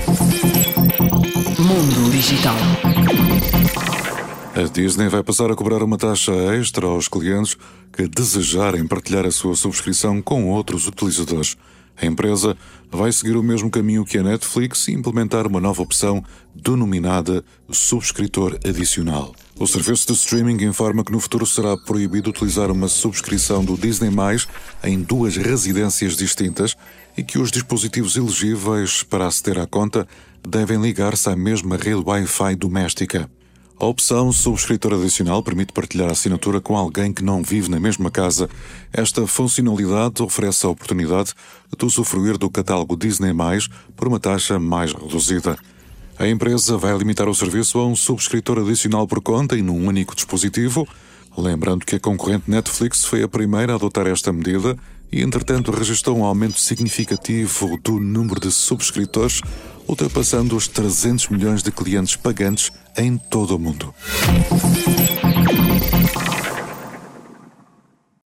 Mundo Digital. A Disney vai passar a cobrar uma taxa extra aos clientes que desejarem partilhar a sua subscrição com outros utilizadores. A empresa vai seguir o mesmo caminho que a Netflix e implementar uma nova opção denominada subscritor adicional. O serviço de streaming informa que no futuro será proibido utilizar uma subscrição do Disney+, em 2 residências distintas e que os dispositivos elegíveis para aceder à conta devem ligar-se à mesma rede Wi-Fi doméstica. A opção subscritor adicional permite partilhar a assinatura com alguém que não vive na mesma casa. Esta funcionalidade oferece a oportunidade de usufruir do catálogo Disney+, por uma taxa mais reduzida. A empresa vai limitar o serviço a um subscritor adicional por conta e num único dispositivo, lembrando que a concorrente Netflix foi a primeira a adotar esta medida e, entretanto, registrou um aumento significativo do número de subscritores, ultrapassando os 300 milhões de clientes pagantes em todo o mundo.